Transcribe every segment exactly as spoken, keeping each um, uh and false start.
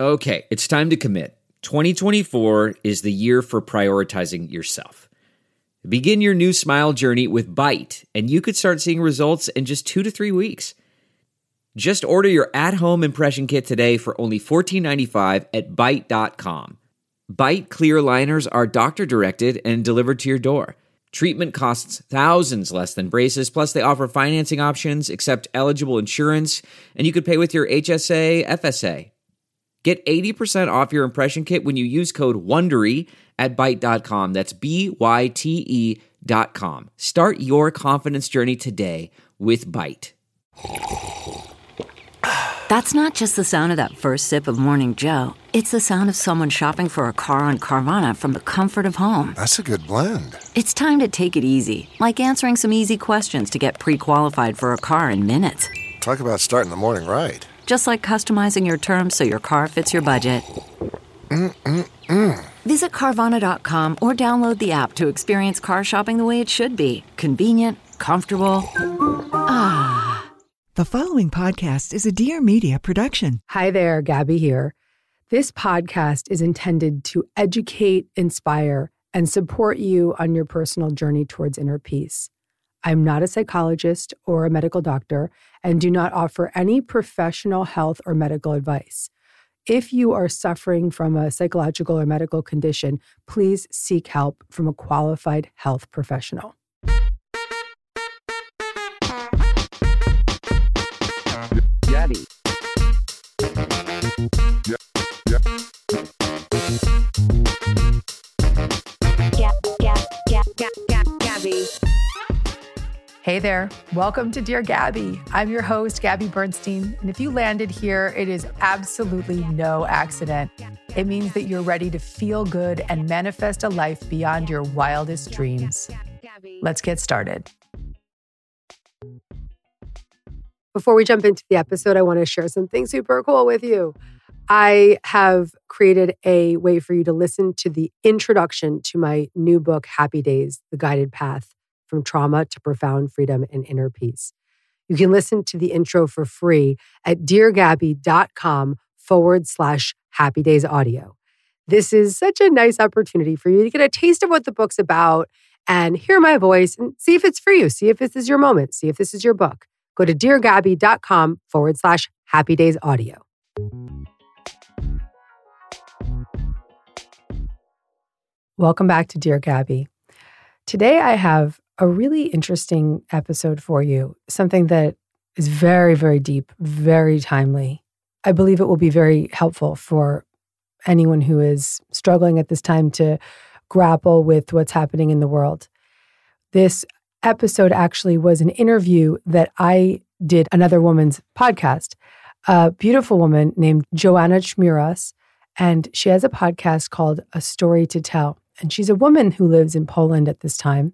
Okay, it's time to commit. twenty twenty-four is the year for prioritizing yourself. Begin your new smile journey with Byte, and you could start seeing results in just two to three weeks. Just order your at-home impression kit today for only fourteen ninety-five at byte dot com. Byte clear aligners are doctor-directed and delivered to your door. Treatment costs thousands less than braces, plus they offer financing options, accept eligible insurance, and you could pay with your H S A, F S A. Get eighty percent off your impression kit when you use code WONDERY at byte dot com. That's B Y T E dot com. Start your confidence journey today with Byte. That's not just the sound of that first sip of Morning Joe. It's the sound of someone shopping for a car on Carvana from the comfort of home. That's a good blend. It's time to take it easy, like answering some easy questions to get pre-qualified for a car in minutes. Talk about starting the morning right. Just like customizing your terms so your car fits your budget. Mm-mm-mm. Visit Carvana dot com or download the app to experience car shopping the way it should be. Convenient, comfortable. Ah. The following podcast is a Dear Media production. Hi there, Gabby here. This podcast is intended to educate, inspire, and support you on your personal journey towards inner peace. I'm not a psychologist or a medical doctor and do not offer any professional health or medical advice. If you are suffering from a psychological or medical condition, please seek help from a qualified health professional. Gabby. Yeah, yeah. Gab, Gab, Gab, Gab, Gab, Gabby. Hey there, welcome to Dear Gabby. I'm your host, Gabby Bernstein, and if you landed here, it is absolutely no accident. It means that you're ready to feel good and manifest a life beyond your wildest dreams. Let's get started. Before we jump into the episode, I want to share something super cool with you. I have created a way for you to listen to the introduction to my new book, Happy Days, The Guided Path from Trauma to Profound Freedom and Inner Peace. You can listen to the intro for free at deargabby.com forward slash happy days audio. This is such a nice opportunity for you to get a taste of what the book's about and hear my voice and see if it's for you. See if this is your moment. See if this is your book. Go to deargabby.com forward slash happy days audio. Welcome back to Dear Gabby. Today I have a really interesting episode for you, something that is very, very deep, very timely. I believe it will be very helpful for anyone who is struggling at this time to grapple with what's happening in the world. This episode actually was an interview that I did Another Woman's podcast, a beautiful woman named Joanna Chmiras, and she has a podcast called A Story to Tell. And she's a woman who lives in Poland at this time.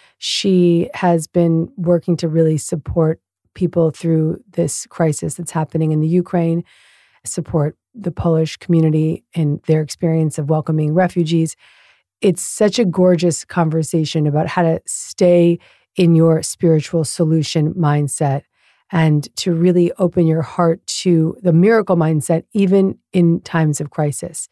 She has been working to really support people through this crisis that's happening in the Ukraine, support the Polish community in their experience of welcoming refugees. It's such a gorgeous conversation about how to stay in your spiritual solution mindset and to really open your heart to the miracle mindset, even in times of crisis.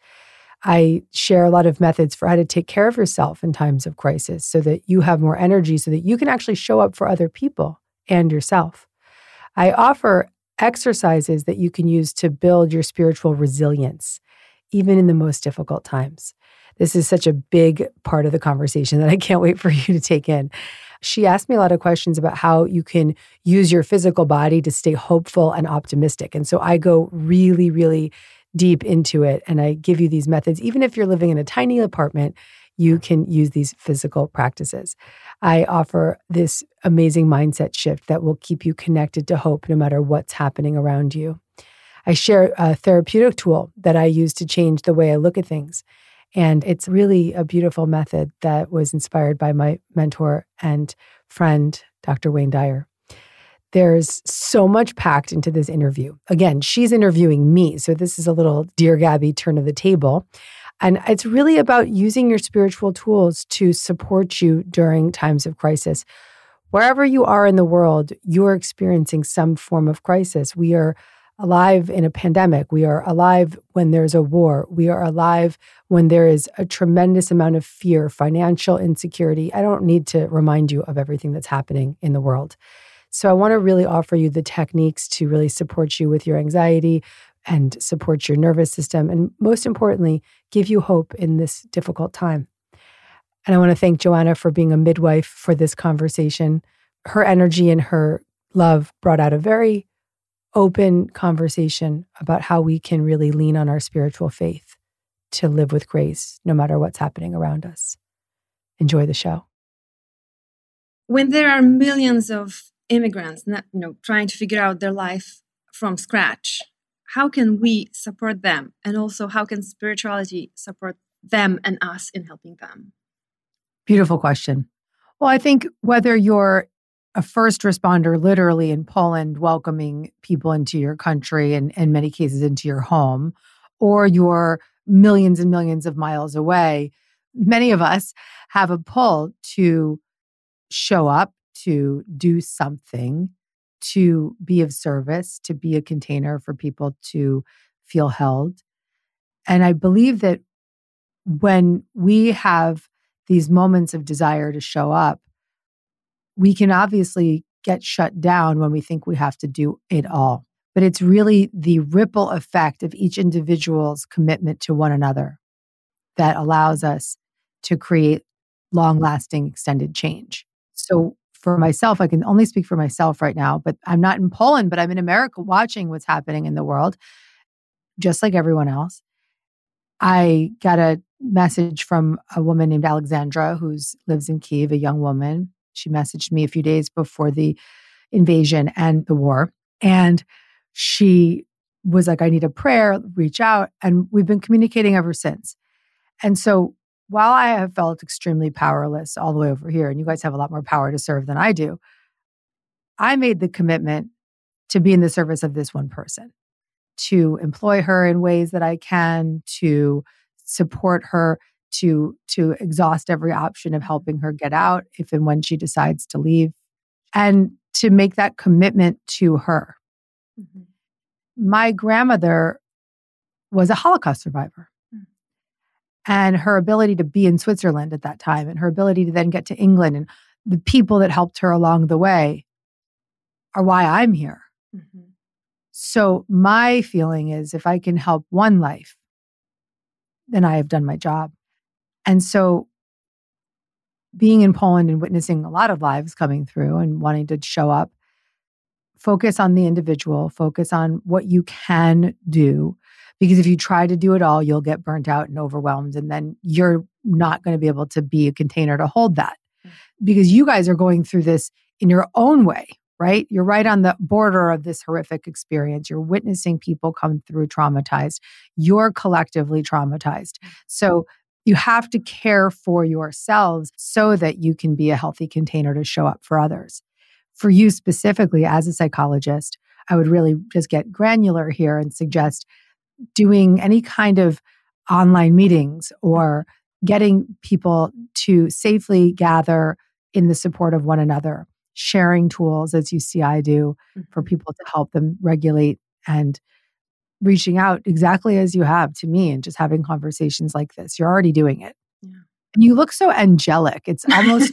I share a lot of methods for how to take care of yourself in times of crisis so that you have more energy, so that you can actually show up for other people and yourself. I offer exercises that you can use to build your spiritual resilience, even in the most difficult times. This is such a big part of the conversation that I can't wait for you to take in. She asked me a lot of questions about how you can use your physical body to stay hopeful and optimistic. And so I go really, really deep into it. And I give you these methods. Even if you're living in a tiny apartment, you can use these physical practices. I offer this amazing mindset shift that will keep you connected to hope no matter what's happening around you. I share a therapeutic tool that I use to change the way I look at things. And it's really a beautiful method that was inspired by my mentor and friend, Doctor Wayne Dyer. There's so much packed into this interview. Again, she's interviewing me, so this is a little Dear Gabby turn of the table. And it's really about using your spiritual tools to support you during times of crisis. Wherever you are in the world, you're experiencing some form of crisis. We are alive in a pandemic. We are alive when there's a war. We are alive when there is a tremendous amount of fear, financial insecurity. I don't need to remind you of everything that's happening in the world. So I want to really offer you the techniques to really support you with your anxiety and support your nervous system. And most importantly, give you hope in this difficult time. And I want to thank Joanna for being a midwife for this conversation. Her energy and her love brought out a very open conversation about how we can really lean on our spiritual faith to live with grace, no matter what's happening around us. Enjoy the show. When there are millions of immigrants, you know, trying to figure out their life from scratch, how can we support them? And also, how can spirituality support them and us in helping them? Beautiful question. Well, I think whether you're a first responder literally in Poland welcoming people into your country and in many cases into your home, or you're millions and millions of miles away, many of us have a pull to show up, to do something, to be of service, to be a container for people to feel held. And I believe that when we have these moments of desire to show up, we can obviously get shut down when we think we have to do it all. But it's really the ripple effect of each individual's commitment to one another that allows us to create long-lasting, extended change. So for myself, I can only speak for myself right now, but I'm not in Poland, but I'm in America watching what's happening in the world, just like everyone else. I got a message from a woman named Alexandra who lives in Kyiv, a young woman. She messaged me a few days before the invasion and the war. And she was like, I need a prayer, reach out. And we've been communicating ever since. And so while I have felt extremely powerless all the way over here, and you guys have a lot more power to serve than I do, I made the commitment to be in the service of this one person, to employ her in ways that I can, to support her, to to exhaust every option of helping her get out if and when she decides to leave, and to make that commitment to her. Mm-hmm. My grandmother was a Holocaust survivor. Mm-hmm. And her ability to be in Switzerland at that time, and her ability to then get to England, and the people that helped her along the way are why I'm here. Mm-hmm. So my feeling is if I can help one life, then I have done my job. And so being in Poland and witnessing a lot of lives coming through and wanting to show up, focus on the individual, focus on what you can do. Because if you try to do it all, you'll get burnt out and overwhelmed. And then you're not going to be able to be a container to hold that. Because you guys are going through this in your own way, right? You're right on the border of this horrific experience. You're witnessing people come through traumatized. You're collectively traumatized. So you have to care for yourselves so that you can be a healthy container to show up for others. For you specifically, as a psychologist, I would really just get granular here and suggest doing any kind of online meetings or getting people to safely gather in the support of one another, sharing tools as you see I do for people to help them regulate, and reaching out exactly as you have to me and just having conversations like this. You're already doing it. Yeah. And you look so angelic. It's almost,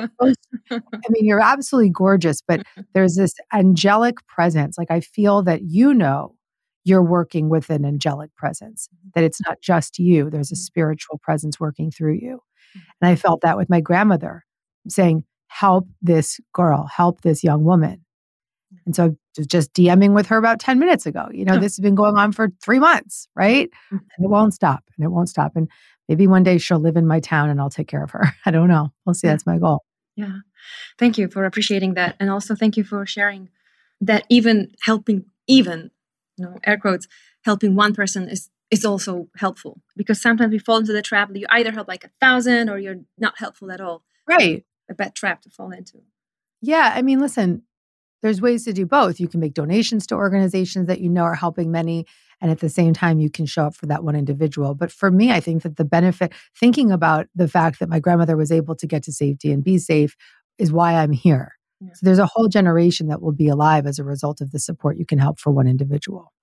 I mean, you're absolutely gorgeous, but there's this angelic presence. Like I feel that you know you're working with an angelic presence, that it's not just you. There's a spiritual presence working through you. And I felt that with my grandmother saying, help this girl, help this young woman. And so I was just DMing with her about ten minutes ago. You know, this has been going on for three months, right? And it won't stop, and it won't stop. And maybe one day she'll live in my town and I'll take care of her. I don't know. We'll see. That's my goal. Yeah. Thank you for appreciating that. And also thank you for sharing that even helping, even, you know, air quotes, helping one person is, is also helpful. Because sometimes we fall into the trap that you either help like a thousand or you're not helpful at all. Right. A bad trap to fall into. Yeah. I mean, listen, there's ways to do both. You can make donations to organizations that you know are helping many, and at the same time, you can show up for that one individual. But for me, I think that the benefit, thinking about the fact that my grandmother was able to get to safety and be safe is why I'm here. Yeah. So there's a whole generation that will be alive as a result of the support you can help for one individual.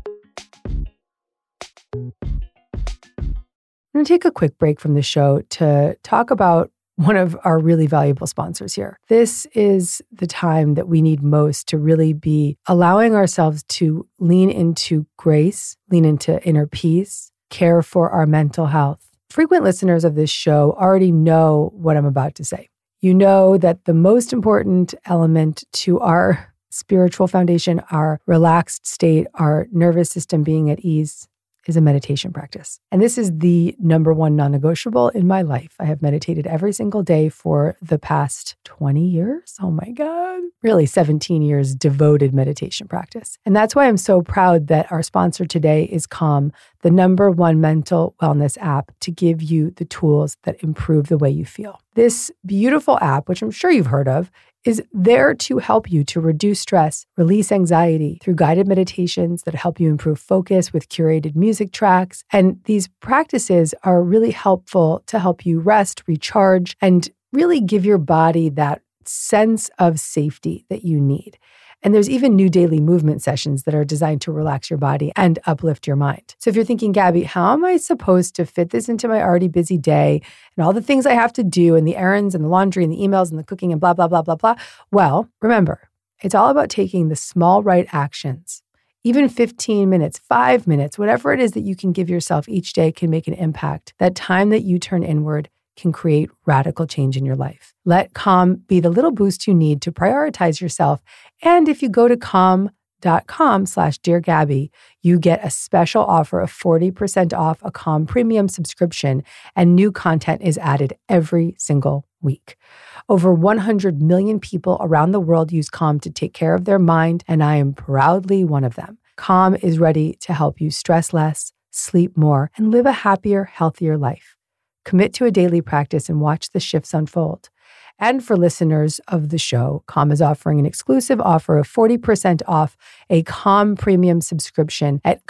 I'm going to take a quick break from the show to talk about one of our really valuable sponsors here. This is the time that we need most to really be allowing ourselves to lean into grace, lean into inner peace, care for our mental health. Frequent listeners of this show already know what I'm about to say. You know that the most important element to our spiritual foundation, our relaxed state, our nervous system being at ease, is a meditation practice. And this is the number one non-negotiable in my life. I have meditated every single day for the past twenty years. Oh my God. Really seventeen years devoted meditation practice. And that's why I'm so proud that our sponsor today is Calm, the number one mental wellness app to give you the tools that improve the way you feel. This beautiful app, which I'm sure you've heard of, is there to help you to reduce stress, release anxiety through guided meditations that help you improve focus with curated music tracks. And these practices are really helpful to help you rest, recharge, and really give your body that sense of safety that you need. And there's even new daily movement sessions that are designed to relax your body and uplift your mind. So if you're thinking, Gabby, how am I supposed to fit this into my already busy day and all the things I have to do and the errands and the laundry and the emails and the cooking and blah, blah, blah, blah, blah? Well, remember, it's all about taking the small right actions. Even fifteen minutes, five minutes, whatever it is that you can give yourself each day can make an impact. That time that you turn inward can create radical change in your life. Let Calm be the little boost you need to prioritize yourself. And if you go to calm.com slash Dear Gabby, you get a special offer of forty percent off a Calm premium subscription, and new content is added every single week. Over one hundred million people around the world use Calm to take care of their mind, and I am proudly one of them. Calm is ready to help you stress less, sleep more, and live a happier, healthier life. Commit to a daily practice and watch the shifts unfold. And for listeners of the show, Calm is offering an exclusive offer of forty percent off a Calm premium subscription at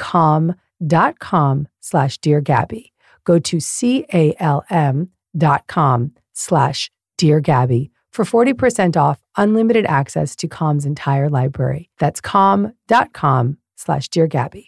calm.com slash Dear Gabby. Go to C-A-L-M dot com slash Dear Gabby for forty percent off unlimited access to Calm's entire library. That's calm.com slash Dear Gabby.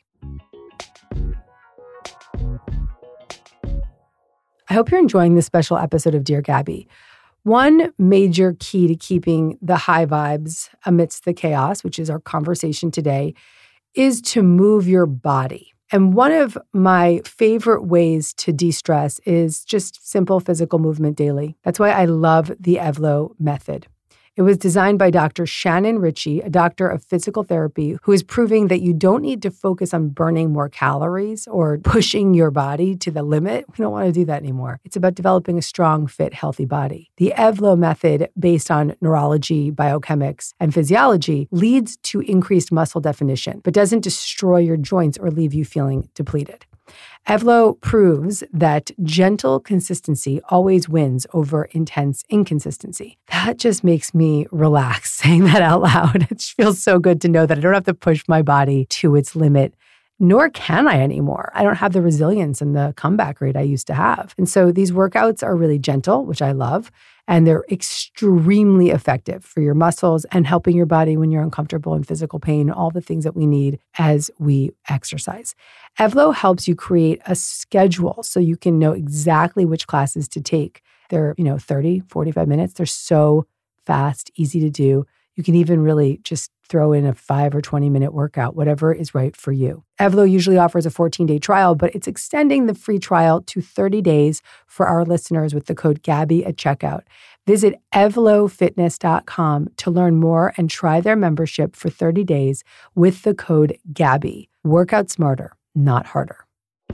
I hope you're enjoying this special episode of Dear Gabby. One major key to keeping the high vibes amidst the chaos, which is our conversation today, is to move your body. And one of my favorite ways to de-stress is just simple physical movement daily. That's why I love the Evlo method. It was designed by Doctor Shannon Ritchie, a doctor of physical therapy, who is proving that you don't need to focus on burning more calories or pushing your body to the limit. We don't want to do that anymore. It's about developing a strong, fit, healthy body. The Evlo method, based on neurology, biochemics, and physiology, leads to increased muscle definition, but doesn't destroy your joints or leave you feeling depleted. Evlo proves that gentle consistency always wins over intense inconsistency. That just makes me relax saying that out loud. It feels so good to know that I don't have to push my body to its limit, nor can I anymore. I don't have the resilience and the comeback rate I used to have. And so these workouts are really gentle, which I love, and they're extremely effective for your muscles and helping your body when you're uncomfortable and physical pain, all the things that we need as we exercise. Evlo helps you create a schedule so you can know exactly which classes to take. They're, you know, thirty, forty-five minutes. They're so fast, easy to do. You can even really just throw in a five or twenty minute workout, whatever is right for you. Evlo usually offers a fourteen day trial, but it's extending the free trial to thirty days for our listeners with the code Gabby at checkout. Visit evlo fitness dot com to learn more and try their membership for thirty days with the code Gabby. Work out smarter, not harder.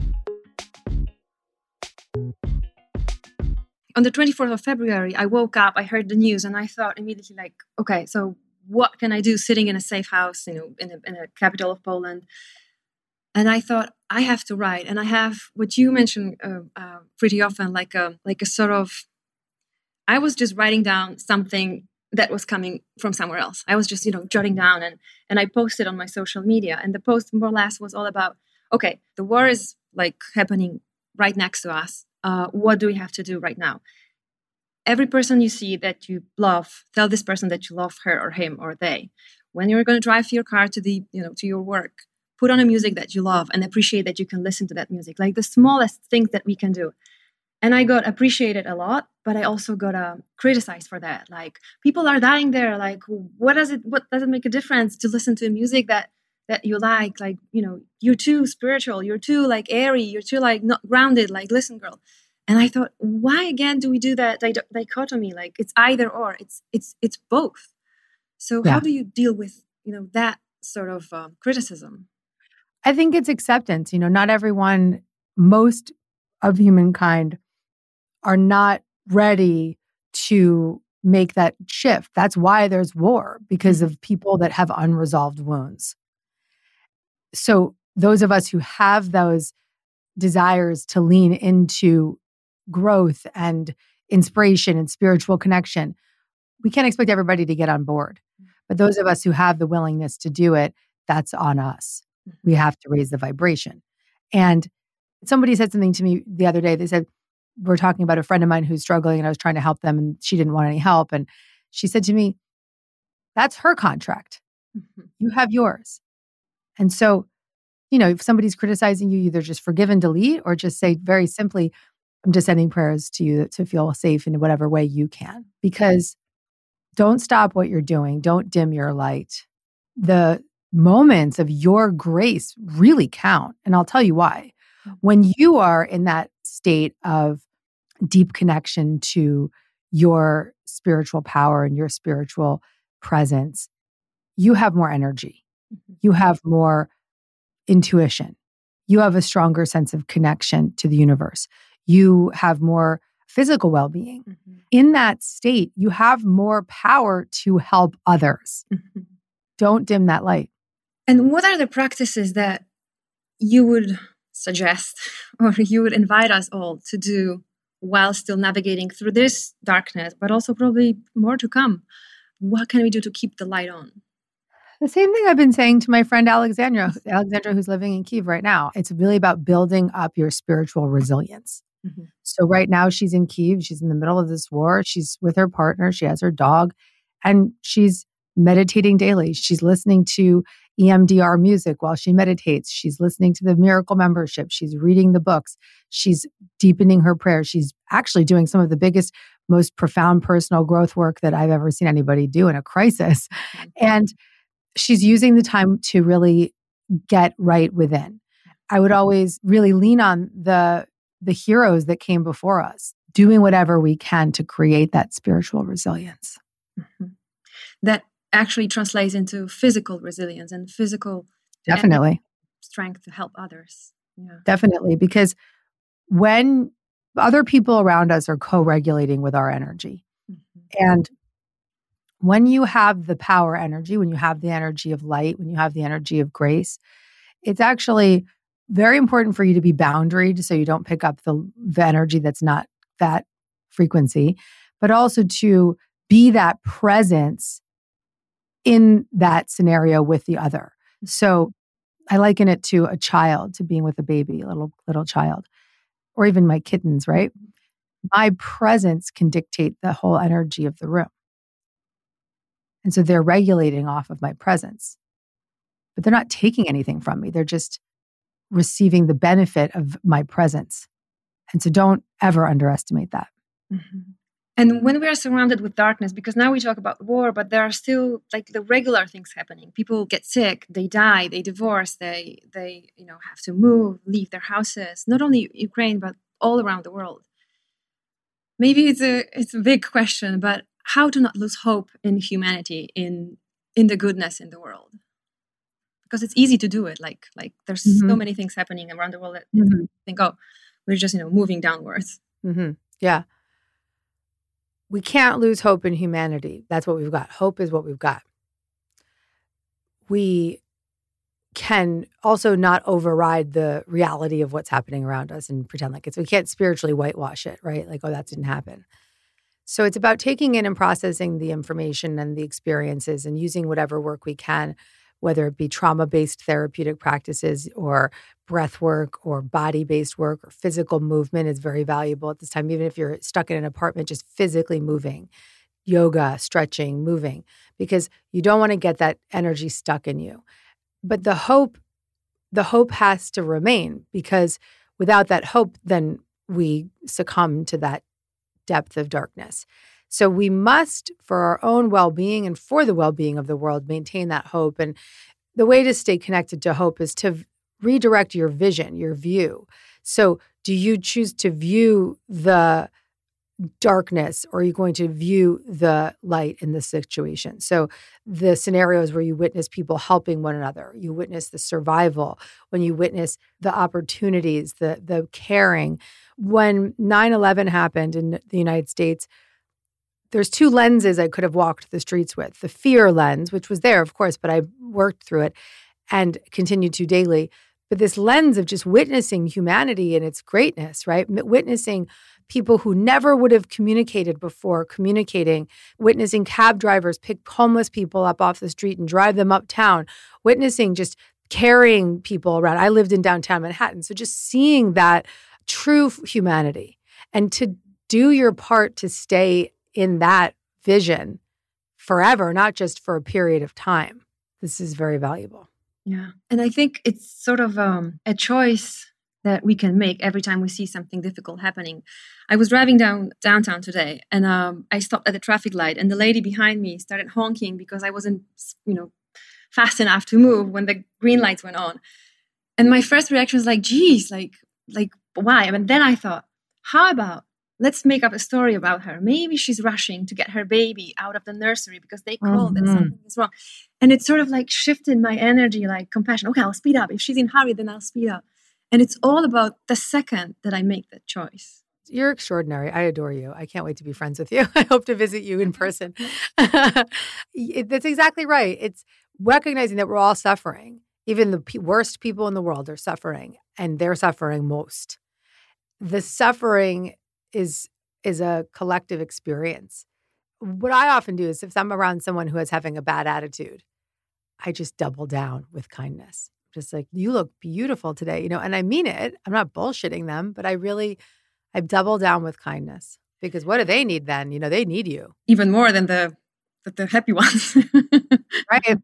On the twenty-fourth of February, I woke up, I heard the news, and I thought immediately, like, okay, so what can I do sitting in a safe house, you know, in a, in a capital of Poland? And I thought, I have to write. And I have what you mentioned uh, uh, pretty often, like a like a sort of, I was just writing down something that was coming from somewhere else. I was just, you know, jotting down, and and I posted on my social media. And the post more or less was all about, okay, the war is like happening right next to us. Uh, what do we have to do right now? every person you see that you love, tell this person that you love her or him or they. When you're going to drive your car to the, you know, to your work, put on a music that you love and appreciate that you can listen to that music. Like the smallest things that we can do. And I got appreciated a lot, but I also got uh, criticized for that. Like, people are dying there. Like, what does it? What does it make a difference to listen to music that that you like? Like, you know, you're too spiritual. You're too like airy. You're too like not grounded. Like, listen, girl. And I thought, why again do we do that di- dichotomy? Like, it's either or. It's it's it's both. So Yeah. how do you deal with, you know, that sort of um, criticism? I think it's acceptance. You know, not everyone, most of humankind are not ready to make that shift. That's why there's war, because of people that have unresolved wounds. So those of us who have those desires to lean into growth and inspiration and spiritual connection, we can't expect everybody to get on board. But those of us who have the willingness to do it, that's on us. We have to raise the vibration. And somebody said something to me the other day. They said, we're talking about a friend of mine who's struggling, and I was trying to help them, and she didn't want any help. And she said to me, that's her contract. Mm-hmm. You have yours. And so, you know, if somebody's criticizing you, either just forgive and delete, or just say very simply, I'm just sending prayers to you to feel safe in whatever way you can. Because don't stop what you're doing. Don't dim your light. The moments of your grace really count. And I'll tell you why. When you are in that state of deep connection to your spiritual power and your spiritual presence, you have more energy. You have more intuition. You have a stronger sense of connection to the universe. You have more physical well-being. Mm-hmm. In that state, you have more power to help others. Mm-hmm. Don't dim that light. And what are the practices that you would suggest or you would invite us all to do while still navigating through this darkness, but also probably more to come? What can we do to keep the light on? The same thing I've been saying to my friend Alexandra, Alexandra, who's living in Kyiv right now. It's really about building up your spiritual resilience. Mm-hmm. So right now she's in Kyiv. She's in the middle of this war. She's with her partner. She has her dog, and she's meditating daily. She's listening to E M D R music while she meditates. She's listening to the Miracle Membership. She's reading the books. She's deepening her prayers. She's actually doing some of the biggest, most profound personal growth work that I've ever seen anybody do in a crisis. Mm-hmm. And she's using the time to really get right within. I would always really lean on the the heroes that came before us, doing whatever we can to create that spiritual resilience. Mm-hmm. That actually translates into physical resilience and physical Definitely. strength to help others. Yeah. Definitely. Because when other people around us are co-regulating with our energy, Mm-hmm. and when you have the power energy, when you have the energy of light, when you have the energy of grace, it's actually very important for you to be boundaried so you don't pick up the, the energy that's not that frequency, but also to be that presence in that scenario with the other. So I liken it to a child, to being with a baby, a little little child, or even my kittens, right? My presence can dictate the whole energy of the room. And so they're regulating off of my presence, but they're not taking anything from me. They're just receiving the benefit of my presence. And so don't ever underestimate that. Mm-hmm. And when we are surrounded with darkness, because now we talk about war, but there are still like the regular things happening. People get sick, they die, they divorce, they they you know have to move, leave their houses. Not only Ukraine, but all around the world. Maybe it's a it's a big question, but how to not lose hope in humanity, in in the goodness in the world? Because it's easy to do it. Like like there's Mm-hmm. so many things happening around the world that Mm-hmm. you think, oh, we're just you know moving downwards. Mm-hmm. Yeah. We can't lose hope in humanity. That's what we've got. Hope is what we've got. We can also not override the reality of what's happening around us and pretend like it's, we can't spiritually whitewash it, right? Like, oh, that didn't happen. So it's about taking in and processing the information and the experiences and using whatever work we can whether it be trauma-based therapeutic practices or breath work or body-based work or physical movement is very valuable at this time. Even if you're stuck in an apartment, just physically moving, yoga, stretching, moving, because you don't want to get that energy stuck in you. But the hope, the hope has to remain, because without that hope, then we succumb to that depth of darkness. So we must, for our own well-being and for the well-being of the world, maintain that hope. And the way to stay connected to hope is to v- redirect your vision, your view. So do you choose to view the darkness, or are you going to view the light in the situation? So the scenarios where you witness people helping one another, you witness the survival, when you witness the opportunities, the the caring. When nine eleven happened in the United States, there's two lenses I could have walked the streets with. The fear lens, which was there, of course, but I worked through it and continued to daily. But this lens of just witnessing humanity and its greatness, right? Witnessing people who never would have communicated before, communicating, witnessing cab drivers pick homeless people up off the street and drive them uptown, witnessing just carrying people around. I lived in downtown Manhattan. So just seeing that true humanity, and to do your part to stay in that vision forever, not just for a period of time. This is very valuable. Yeah. And I think it's sort of um, a choice that we can make every time we see something difficult happening. I was driving down downtown today, and um, I stopped at the traffic light, and the lady behind me started honking because I wasn't, you know, fast enough to move when the green lights went on. And my first reaction was like, geez, like, like why? And then I thought, how about let's make up a story about her. Maybe she's rushing to get her baby out of the nursery because they called Mm-hmm. that something is wrong. And it sort of like shifted my energy, like compassion. Okay, I'll speed up. If she's in a hurry, then I'll speed up. And it's all about the second that I make that choice. You're extraordinary. I adore you. I can't wait to be friends with you. I hope to visit you in person. It- That's exactly right. It's recognizing that we're all suffering. Even the pe- worst people in the world are suffering, and they're suffering most. The suffering is is a collective experience. What I often do is if I'm around someone who is having a bad attitude, I just double down with kindness. Just like, you look beautiful today, you know, and I mean it. I'm not bullshitting them, but I really, I double down with kindness, because what do they need then? You know, they need you. Even more than the, the, the happy ones. Right.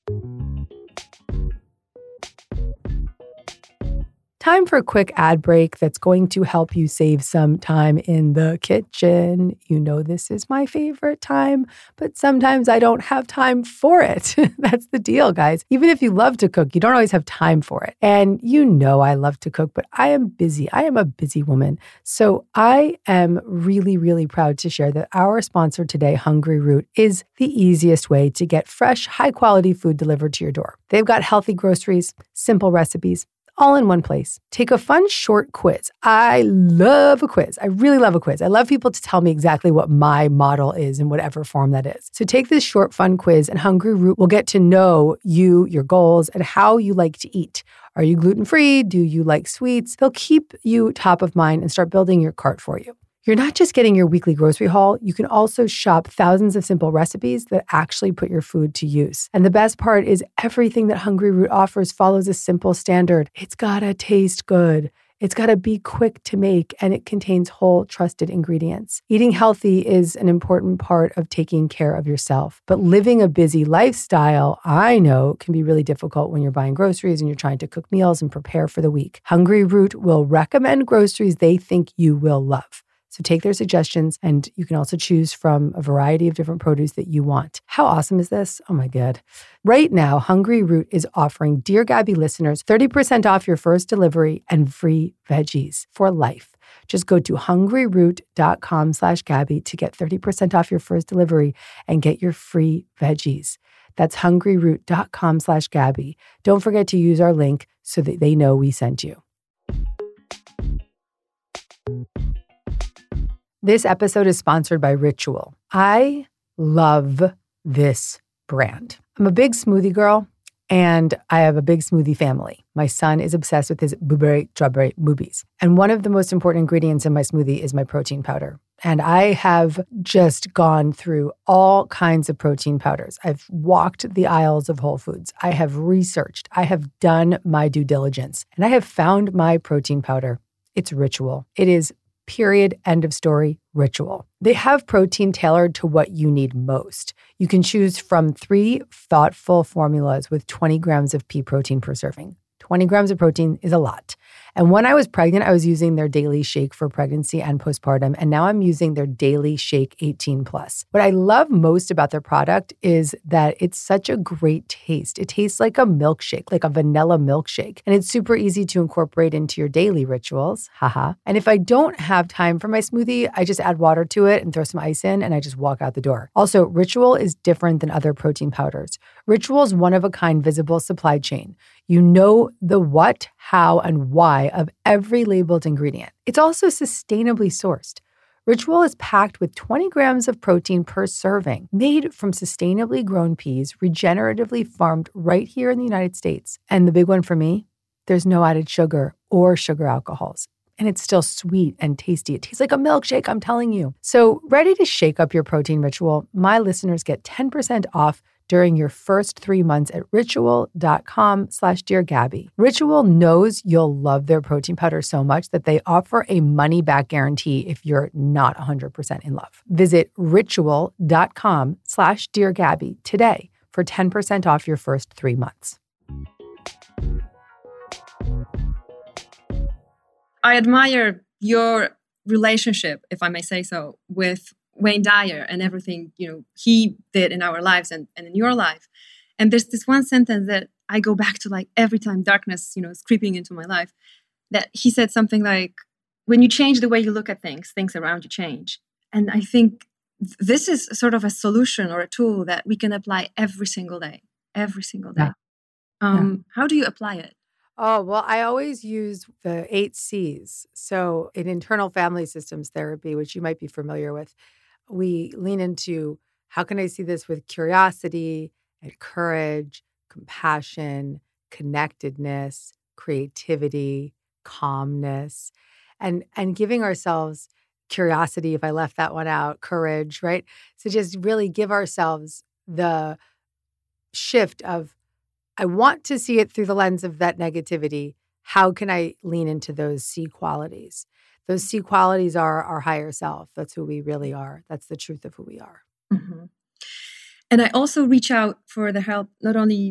Time for a quick ad break that's going to help you save some time in the kitchen. You know, this is my favorite time, but sometimes I don't have time for it. That's the deal, guys. Even if you love to cook, you don't always have time for it. And you know I love to cook, but I am busy. I am a busy woman. So I am really, really proud to share that our sponsor today, Hungry Root, is the easiest way to get fresh, high-quality food delivered to your door. They've got healthy groceries, simple recipes, all in one place. Take a fun short quiz. I love a quiz. I really love a quiz. I love people to tell me exactly what my model is in whatever form that is. So take this short fun quiz, and Hungry Root will get to know you, your goals, and how you like to eat. Are you gluten-free? Do you like sweets? They'll keep you top of mind and start building your cart for you. You're not just getting your weekly grocery haul, you can also shop thousands of simple recipes that actually put your food to use. And the best part is everything that Hungry Root offers follows a simple standard. It's gotta taste good. It's gotta be quick to make, and it contains whole, trusted ingredients. Eating healthy is an important part of taking care of yourself. But living a busy lifestyle, I know, can be really difficult when you're buying groceries and you're trying to cook meals and prepare for the week. Hungry Root will recommend groceries they think you will love. So take their suggestions, and you can also choose from a variety of different produce that you want. How awesome is this? Oh my God. Right now, Hungry Root is offering Dear Gabby listeners thirty percent off your first delivery and free veggies for life. Just go to hungryroot.com slash Gabby to get thirty percent off your first delivery and get your free veggies. That's hungryroot.com slash Gabby. Don't forget to use our link so that they know we sent you. This episode is sponsored by Ritual. I love this brand. I'm a big smoothie girl, and I have a big smoothie family. My son is obsessed with his blueberry strawberry movies. And one of the most important ingredients in my smoothie is my protein powder. And I have just gone through all kinds of protein powders. I've walked the aisles of Whole Foods. I have researched. I have done my due diligence. And I have found my protein powder. It's Ritual. It is period, end of story, Ritual. They have protein tailored to what you need most. You can choose from three thoughtful formulas with twenty grams of pea protein per serving. twenty grams of protein is a lot. And when I was pregnant, I was using their daily shake for pregnancy and postpartum. And now I'm using their daily shake eighteen plus. What I love most about their product is that it's such a great taste. It tastes like a milkshake, like a vanilla milkshake. And it's super easy to incorporate into your daily rituals. Haha. And if I don't have time for my smoothie, I just add water to it and throw some ice in and I just walk out the door. Also, Ritual is different than other protein powders. Ritual's one-of-a-kind visible supply chain. You know the what, how, and why of every labeled ingredient. It's also sustainably sourced. Ritual is packed with twenty grams of protein per serving, made from sustainably grown peas, regeneratively farmed right here in the United States. And the big one for me, there's no added sugar or sugar alcohols. And it's still sweet and tasty. It tastes like a milkshake, I'm telling you. So ready to shake up your protein ritual? My listeners get ten percent off during your first three months at ritual.com slash Dear Gabby. Ritual knows you'll love their protein powder so much that they offer a money-back guarantee if you're not one hundred percent in love. Visit ritual.com slash Dear Gabby today for ten percent off your first three months. I admire your relationship, if I may say so, with Wayne Dyer and everything, you know, he did in our lives and, and in your life. And there's this one sentence that I go back to like every time darkness, you know, is creeping into my life, that he said something like, when you change the way you look at things, things around you change. And I think th- this is sort of a solution or a tool that we can apply every single day, every single day. Yeah. Um, yeah. How do you apply it? Oh, well, I always use the eight C's. So in internal family systems therapy, which you might be familiar with, we lean into how can I see this with curiosity and courage, compassion, connectedness, creativity, calmness, and, and giving ourselves curiosity, if I left that one out, courage, right? So just really give ourselves the shift of, I want to see it through the lens of that negativity. How can I lean into those C qualities? Those C qualities are our higher self. That's who we really are. That's the truth of who we are. Mm-hmm. And I also reach out for the help, not only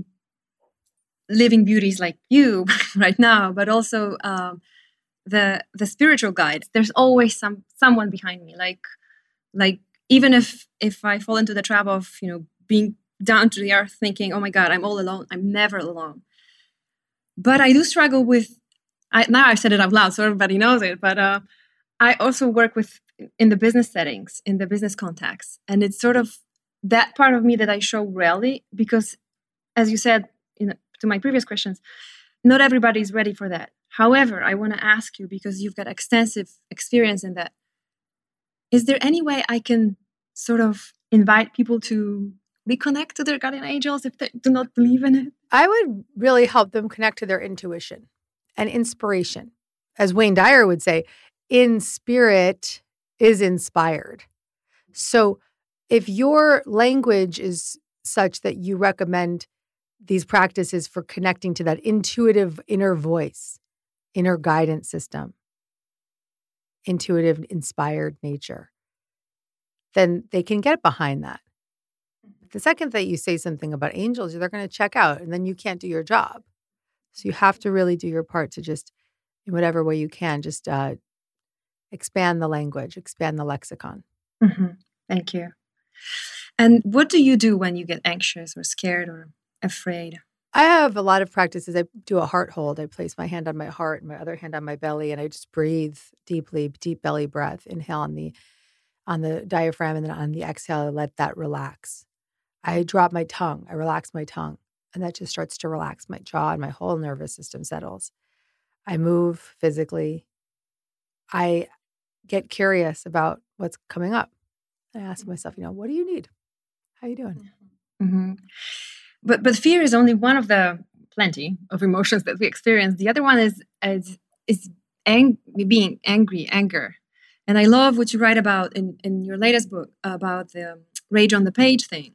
living beauties like you right now, but also um, the the spiritual guides. There's always some someone behind me. Like, like even if if I fall into the trap of, you know, being down to the earth, thinking, "Oh my God, I'm all alone." I'm never alone. But I do struggle with. I, now I've said it out loud, so everybody knows it. But uh, I also work with in the business settings, in the business contexts, and it's sort of that part of me that I show rarely because, as you said in, to my previous questions, not everybody is ready for that. However, I want to ask you, because you've got extensive experience in that, is there any way I can sort of invite people to reconnect to their guardian angels if they do not believe in it? I would really help them connect to their intuition and inspiration. As Wayne Dyer would say, in spirit is inspired. So if your language is such that you recommend these practices for connecting to that intuitive inner voice, inner guidance system, intuitive, inspired nature, then they can get behind that. The second that you say something about angels, they're going to check out and then you can't do your job. So you have to really do your part to just, in whatever way you can, just uh, expand the language, expand the lexicon. Mm-hmm. Thank you. And what do you do when you get anxious or scared or afraid? I have a lot of practices. I do a heart hold. I place my hand on my heart and my other hand on my belly, and I just breathe deeply, deep belly breath. Inhale on the on the diaphragm, and then on the exhale, I let that relax. I drop my tongue. I relax my tongue. And that just starts to relax my jaw and my whole nervous system settles. I move physically. I get curious about what's coming up. I ask myself, you know, what do you need? How are you doing? Mm-hmm. But but fear is only one of the plenty of emotions that we experience. The other one is is is ang- being angry, anger. And I love what you write about in, in your latest book about the rage on the page thing.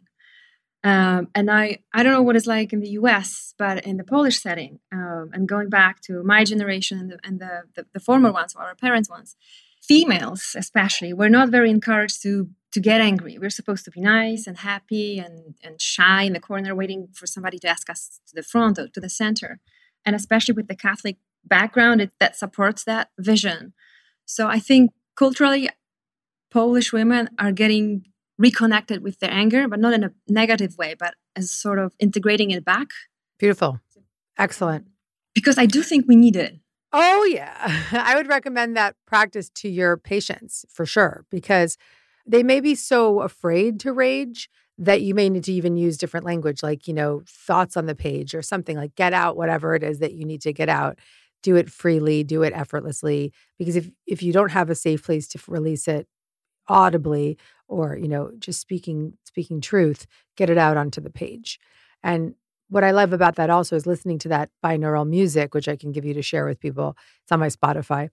Um, and I, I don't know what it's like in the U S, but in the Polish setting, um, and going back to my generation and the, and the, the, the former ones, our parents' ones, females especially, were not very encouraged to to get angry. We're supposed to be nice and happy and, and shy in the corner, waiting for somebody to ask us to the front or to the center. And especially with the Catholic background, it, that supports that vision. So I think culturally, Polish women are getting reconnected with their anger, but not in a negative way, but as sort of integrating it back. Beautiful. Excellent. Because I do think we need it. Oh, yeah. I would recommend that practice to your patients for sure, because they may be so afraid to rage that you may need to even use different language, like, you know, thoughts on the page or something like get out whatever it is that you need to get out. Do it freely, do it effortlessly. Because if, if you don't have a safe place to release it audibly or, you know, just speaking speaking truth, get it out onto the page. And what I love about that also is listening to that binaural music, which I can give you to share with people. It's on my Spotify.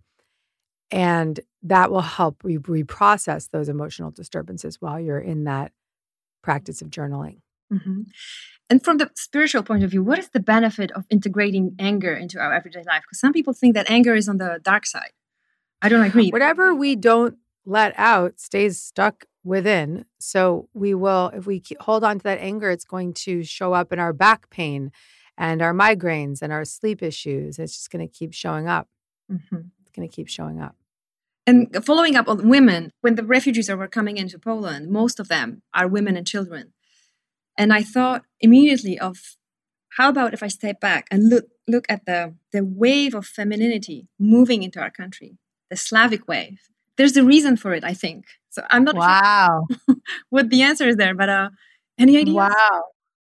And that will help re- reprocess those emotional disturbances while you're in that practice of journaling. Mm-hmm. And from the spiritual point of view, what is the benefit of integrating anger into our everyday life? Because some people think that anger is on the dark side. I don't agree. Whatever we don't let out stays stuck within. So we will, if we keep, hold on to that anger, it's going to show up in our back pain and our migraines and our sleep issues. It's just going to keep showing up. Mm-hmm. It's going to keep showing up. And following up on women, when the refugees were coming into Poland, most of them are women and children. And I thought immediately of, how about if I step back and look look at the, the wave of femininity moving into our country, the Slavic wave. There's a reason for it, I think. So I'm not wow. sure what the answer is there, but uh, any ideas? Wow.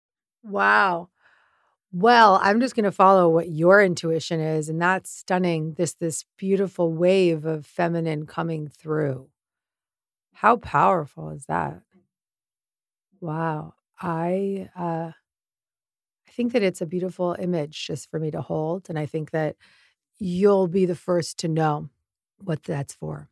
Wow. Well, I'm just going to follow what your intuition is, and that's stunning. This this beautiful wave of feminine coming through. How powerful is that? Wow. I uh, I think that it's a beautiful image just for me to hold, and I think that you'll be the first to know what that's for,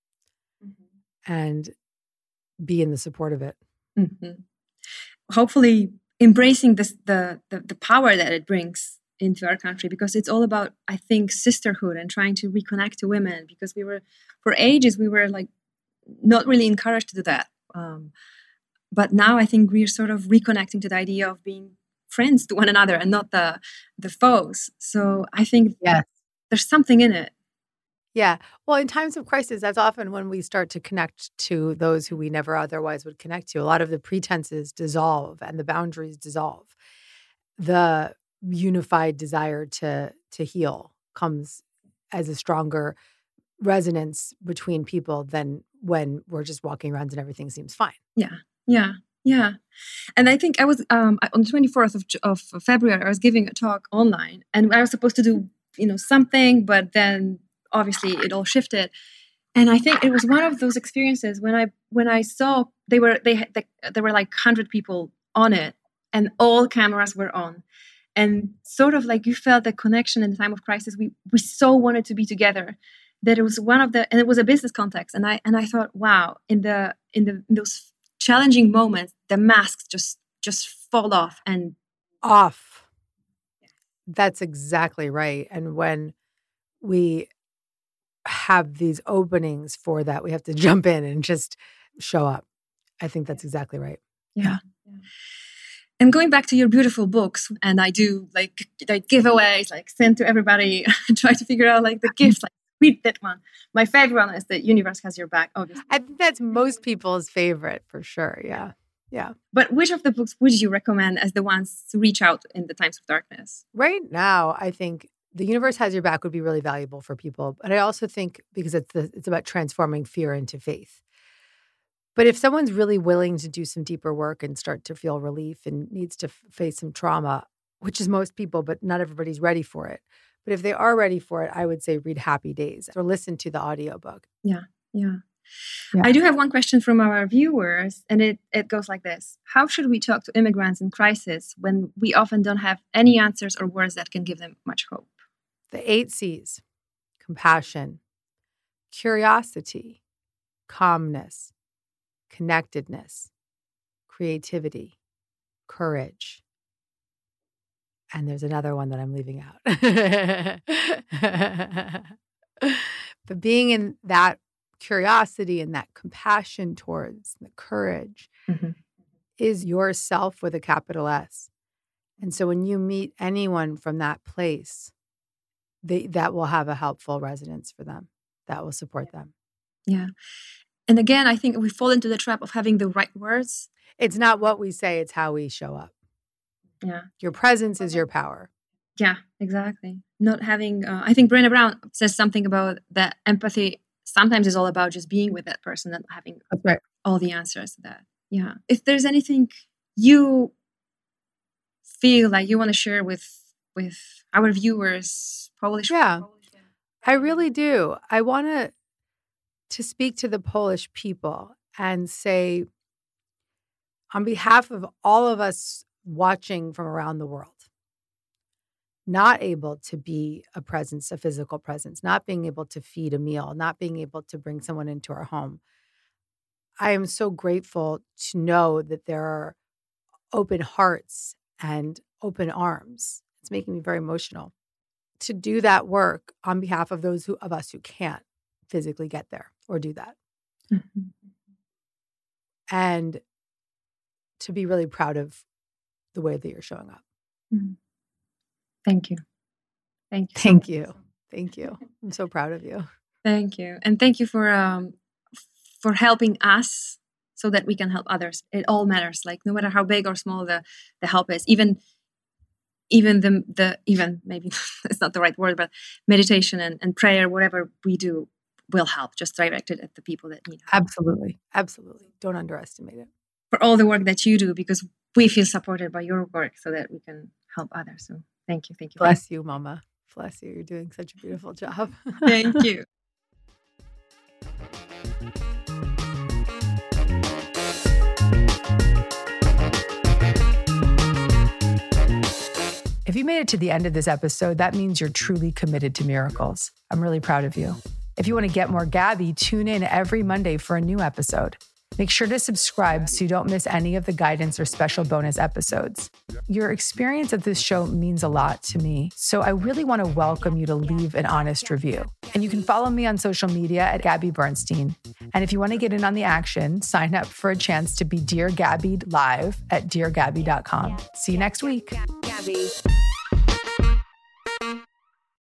mm-hmm. and be in the support of it. Mm-hmm. Hopefully, embracing this, the, the the power that it brings into our country, because it's all about, I think, sisterhood and trying to reconnect to women, because we were, for ages, we were like not really encouraged to do that. Um, but now I think we're sort of reconnecting to the idea of being friends to one another and not the the foes. So I think yes. there's something in it. Yeah. Well, in times of crisis, that's often when we start to connect to those who we never otherwise would connect to. A lot of the pretenses dissolve and the boundaries dissolve. The unified desire to to heal comes as a stronger resonance between people than when we're just walking around and everything seems fine. Yeah. Yeah. Yeah. And I think I was um, on the twenty-fourth of, of February, I was giving a talk online, and I was supposed to do, you know, something, but then obviously it all shifted. And I think it was one of those experiences when I when I saw they were they had they, there were like one hundred people on it, and all cameras were on, and sort of like you felt the connection in the time of crisis. We we so wanted to be together that it was one of the, and it was a business context. And I and I thought, wow, in the in the in those challenging moments, the masks just just fall off and off. That's exactly right. And when we have these openings for that, we have to jump in and just show up. I think that's exactly right. Yeah. yeah. And going back to your beautiful books, and I do like like giveaways, like send to everybody, try to figure out like the gifts, like read that one. My favorite one is The Universe Has Your Back, obviously. I think that's most people's favorite for sure. Yeah. Yeah. But which of the books would you recommend as the ones to reach out in the times of darkness? Right now, I think The Universe Has Your Back would be really valuable for people. But I also think because it's the, it's about transforming fear into faith. But if someone's really willing to do some deeper work and start to feel relief and needs to f- face some trauma, which is most people, but not everybody's ready for it. But if they are ready for it, I would say read Happy Days or listen to the audiobook. Yeah, yeah. Yeah. I do have one question from our viewers, and it, it goes like this. How should we talk to immigrants in crisis when we often don't have any answers or words that can give them much hope? The eight C's: compassion, curiosity, calmness, connectedness, creativity, courage. And there's another one that I'm leaving out. But being in that curiosity and that compassion towards the courage Mm-hmm. is yourself with a capital S. And so when you meet anyone from that place, they, that will have a helpful resonance for them. That will support them. Yeah. And again, I think we fall into the trap of having the right words. It's not what we say, it's how we show up. Yeah. Your presence is your power. Yeah, exactly. Not having, uh, I think Brené Brown says something about that empathy sometimes is all about just being with that person and having That's right. all the answers to that. Yeah. If there's anything you feel like you want to share with with our viewers, Polish. Yeah, I really do. I want to to speak to the Polish people and say, on behalf of all of us watching from around the world, not able to be a presence, a physical presence, not being able to feed a meal, not being able to bring someone into our home, I am so grateful to know that there are open hearts and open arms. It's making me very emotional to do that work on behalf of those who, of us who can't physically get there or do that. Mm-hmm. And to be really proud of the way that you're showing up. Mm-hmm. Thank you. Thank you. Thank you. Thank you. I'm so proud of you. Thank you. And thank you for um for helping us so that we can help others. It all matters. Like no matter how big or small the, the help is, even even the the even maybe it's not the right word, but meditation and, and prayer, whatever we do will help. Just direct it at the people that need help. Absolutely. Absolutely. Don't underestimate it. For all the work that you do, because we feel supported by your work so that we can help others. So thank you. Thank you. Bless you, Mama. Bless you. You're doing such a beautiful job. Thank you. If you made it to the end of this episode, that means you're truly committed to miracles. I'm really proud of you. If you want to get more Gabby, tune in every Monday for a new episode. Make sure to subscribe so you don't miss any of the guidance or special bonus episodes. Your experience of this show means a lot to me, so I really want to welcome you to leave an honest review. And you can follow me on social media at Gabby Bernstein. And if you want to get in on the action, sign up for a chance to be Dear Gabby live at dear gabby dot com. See you next week. Gabby.